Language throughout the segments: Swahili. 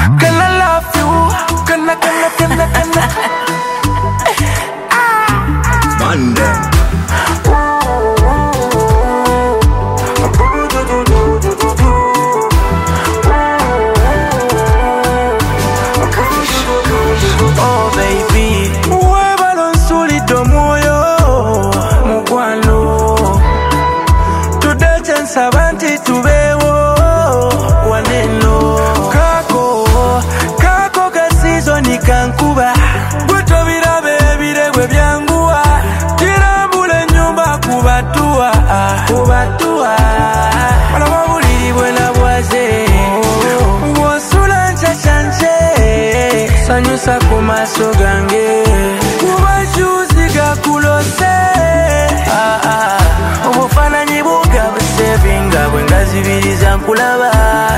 Can I love you? Can I? Monday. Oh baby, webalo nsulidde mwoyo mukwano tudde nsaba nti tubeewo waneno kako ka sizoni kankuba gwe tobiraba ebire gwe byanguwa tirambula ennyumba kubatua olaba buliri bwe nabwaze wosula ncacanse sanyusa ku maaso gange kuba juzi gakulose obufaananyi bugabusevinga bwe ngazibiriza nkulaba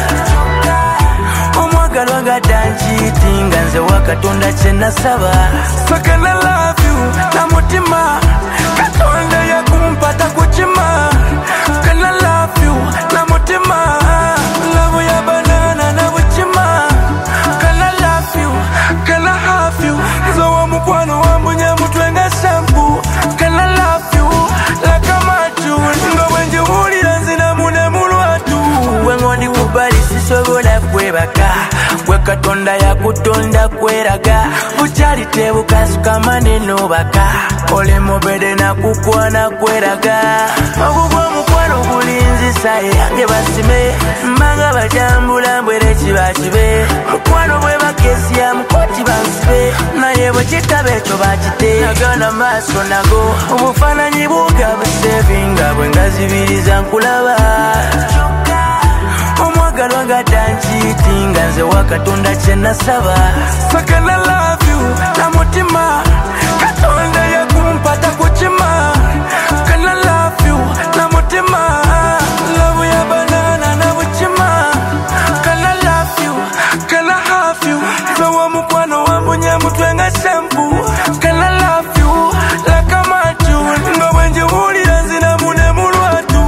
omwagalwa gaddankiitinga nze wakatonda kye nasaba sakana love you na mutima katonda yakumpata ku kima kana love you na mutima love ya banana na bukima kana love you kana have you zowa mukwano wambunya mutwe nga shampoo kana love you like a matu nga bwenjiwulira nzina mune mulwatu wengondi kubali sisobola kwebaka gwe katonda yakutonda kweraga bukyali tebukasuka maneno baka ole mubede nakukwana kweraga ogugwa mukwano gulinzisa yange basime mbanga bajambula mbwere kibakibe mukwano bwe bakesya mukoti bansibe naye bwe kitaba ekyo bakite nagana maaso nago obufaananyi bugabusevinga bwe ngazibiriza nkulaba omwagalwa gaddankiitinga nze wakatonda kye nasaba sakana love you na mutima katonda yakumpata ku kima kana love you na mutima love ya banana na bukima kana love you kana have you zowa mukwano wambunya mutwe nga shampoo kana love you like a matu nga bwenjiwulira nzina mune mulwatu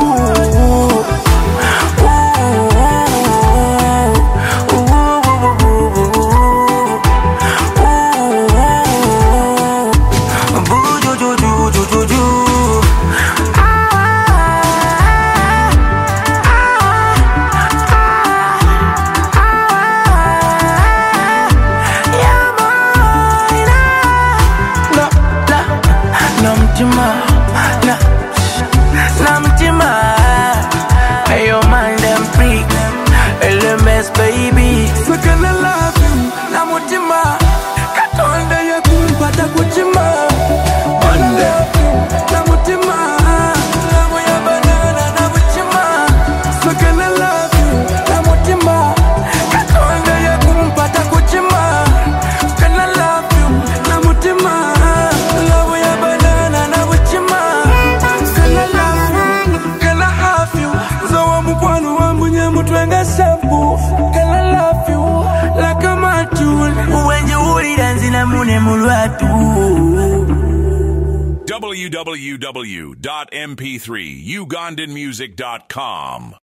Your mind and freak, LMS baby. So can I love you? Na mutima, katonda yakumpata ku kima. Na mutima, love ya banana na bukima. So can I love you? Na mutima, katonda yakumpata ku kima. Can I love you? Na mutima, love ya banana na bukima. Can I love you? Can I have you? Zowa mukwano wambunya mutwe nga shampoo. Can I love you like a matu wenjiwulira nzina mune mulwatu. www.mp3ugandanmusic.com